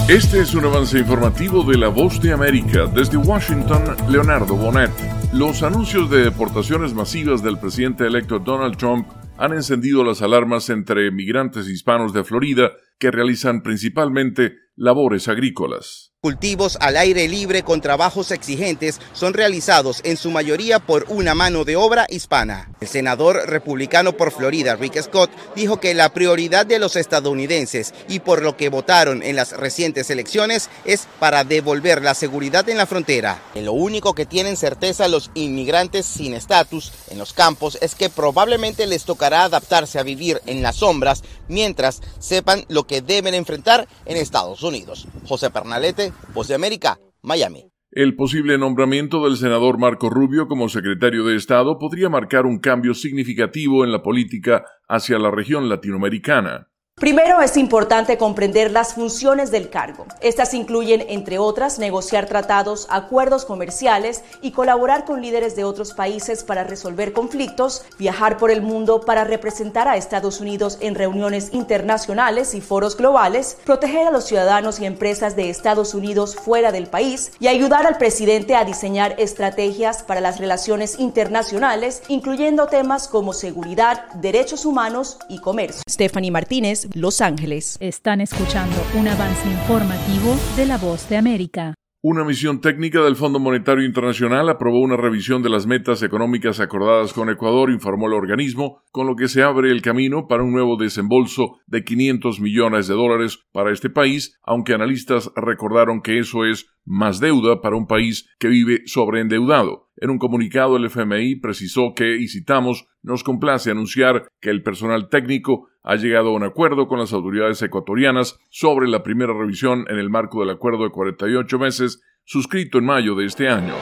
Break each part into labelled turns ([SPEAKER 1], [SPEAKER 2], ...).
[SPEAKER 1] Este es un avance informativo de La Voz de América. Desde Washington, Leonardo Bonet. Los anuncios de deportaciones masivas del presidente electo Donald Trump han encendido las alarmas entre migrantes hispanos de Florida que realizan principalmente labores agrícolas.
[SPEAKER 2] Cultivos al aire libre con trabajos exigentes son realizados en su mayoría por una mano de obra hispana. El senador republicano por Florida, Rick Scott, dijo que la prioridad de los estadounidenses y por lo que votaron en las recientes elecciones es para devolver la seguridad en la frontera. En lo único que tienen certeza los inmigrantes sin estatus en los campos es que probablemente les tocará adaptarse a vivir en las sombras mientras sepan lo que deben enfrentar en Estados Unidos. José Pernalete, Voz de América, Miami.
[SPEAKER 1] El posible nombramiento del senador Marco Rubio como secretario de Estado podría marcar un cambio significativo en la política hacia la región latinoamericana.
[SPEAKER 3] Primero, es importante comprender las funciones del cargo. Estas incluyen, entre otras, negociar tratados, acuerdos comerciales y colaborar con líderes de otros países para resolver conflictos, viajar por el mundo para representar a Estados Unidos en reuniones internacionales y foros globales, proteger a los ciudadanos y empresas de Estados Unidos fuera del país y ayudar al presidente a diseñar estrategias para las relaciones internacionales, incluyendo temas como seguridad, derechos humanos y comercio. Stephanie Martínez, Los Ángeles.
[SPEAKER 4] Están escuchando un avance informativo de La Voz de América.
[SPEAKER 1] Una misión técnica del Fondo Monetario Internacional aprobó una revisión de las metas económicas acordadas con Ecuador, informó el organismo, con lo que se abre el camino para un nuevo desembolso de $500 millones para este país, aunque analistas recordaron que eso es más deuda para un país que vive sobreendeudado. En un comunicado, el FMI precisó que, y citamos, nos complace anunciar que el personal técnico ha llegado a un acuerdo con las autoridades ecuatorianas sobre la primera revisión en el marco del acuerdo de 48 meses suscrito en mayo de este año.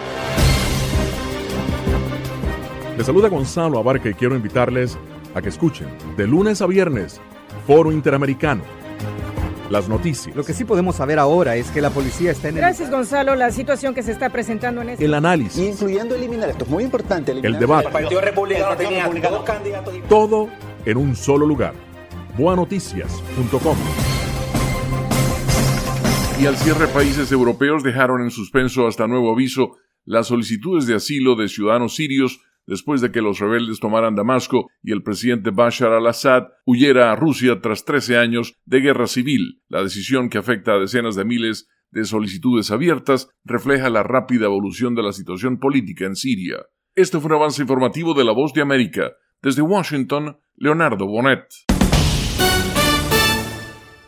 [SPEAKER 5] Les saluda Gonzalo Abarca y quiero invitarles a que escuchen de lunes a viernes Foro Interamericano. Las noticias.
[SPEAKER 6] Lo que sí podemos saber ahora es que la policía está en
[SPEAKER 7] Gracias, Gonzalo. La situación que se está presentando en este...
[SPEAKER 5] El análisis.
[SPEAKER 8] Incluyendo eliminar, esto es muy importante.
[SPEAKER 5] El debate.
[SPEAKER 8] El Partido Republicano tenía dos candidatos.
[SPEAKER 5] Todo en un solo lugar. boanoticias.com.
[SPEAKER 1] Y al cierre, países europeos dejaron en suspenso hasta nuevo aviso las solicitudes de asilo de ciudadanos sirios después de que los rebeldes tomaran Damasco y el presidente Bashar al-Assad huyera a Rusia tras 13 años de guerra civil. La decisión, que afecta a decenas de miles de solicitudes abiertas, refleja la rápida evolución de la situación política en Siria. Este fue un avance informativo de La Voz de América. Desde Washington, Leonardo Bonet.